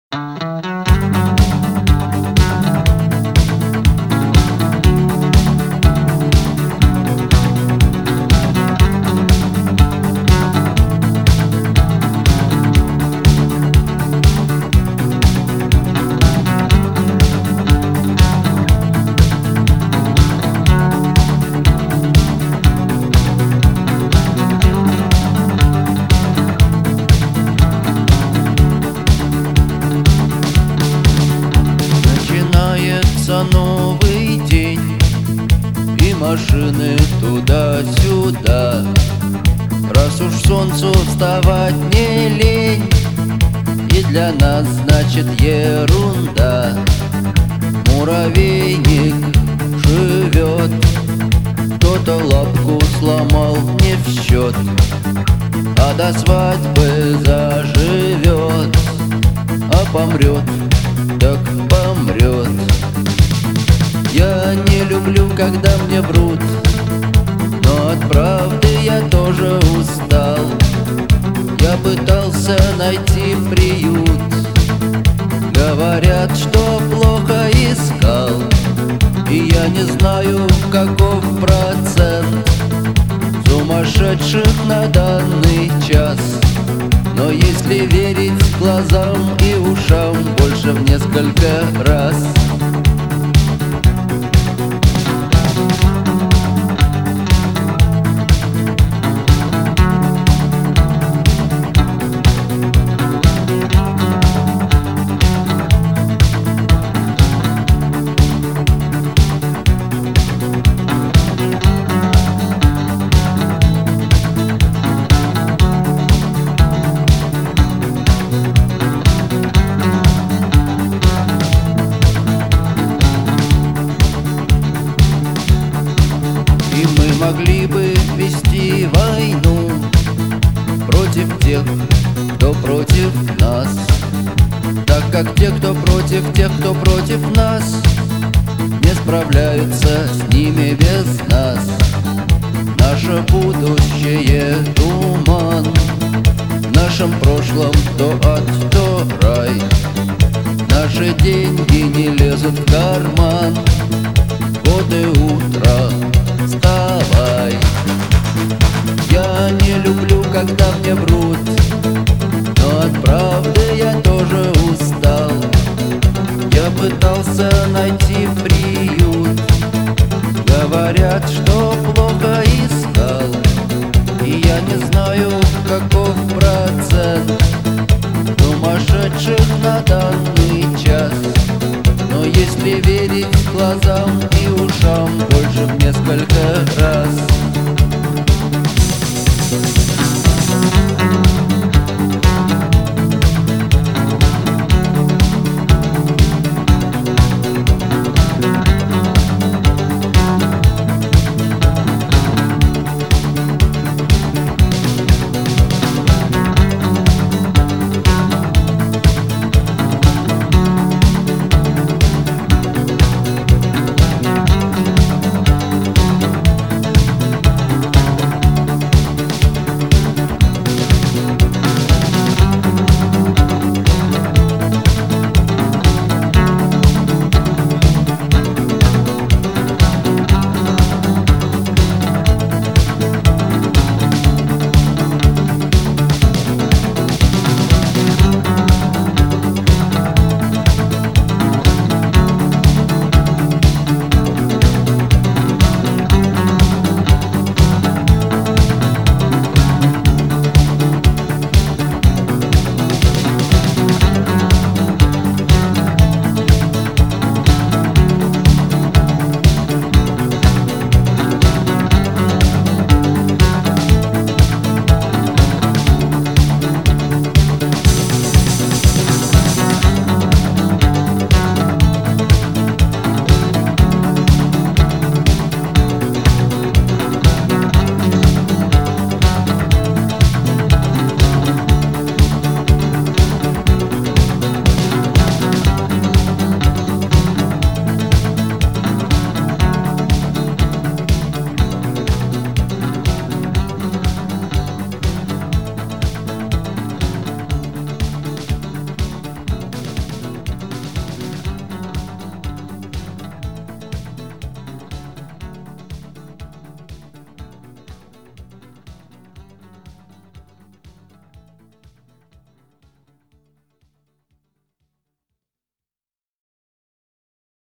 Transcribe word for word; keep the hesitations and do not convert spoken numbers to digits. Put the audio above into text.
Начинается новый день, и машины туда-сюда. Раз уж солнцу вставать не лень, и для нас значит ерунда. Муравейник живет, кто-то лапку сломал не в счет, а до свадьбы заживет, а помрет, так помрет. Я не люблю, когда мне врут, но от правды я тоже устал. Я пытался найти приют, говорят, что плохо искал, и я не знаю, каков процент сумасшедших на данный час. Но если верить глазам и ушам, больше в несколько раз. И мы могли бы вести войну против тех, кто против нас, так как те, кто против тех, кто против нас, не справляются с ними без нас. Наше будущее — туман, в нашем прошлом то ад, то рай. Наши деньги не лезут в карман, вот и утро, вставай. Я не люблю, когда мне врут, но от правды я тоже устал. Я пытался найти приют, говорят, что плохо искал, и я не знаю, каков процент сумасшедших на данный час. Но если верить глазам и ушам, больше в несколько раз.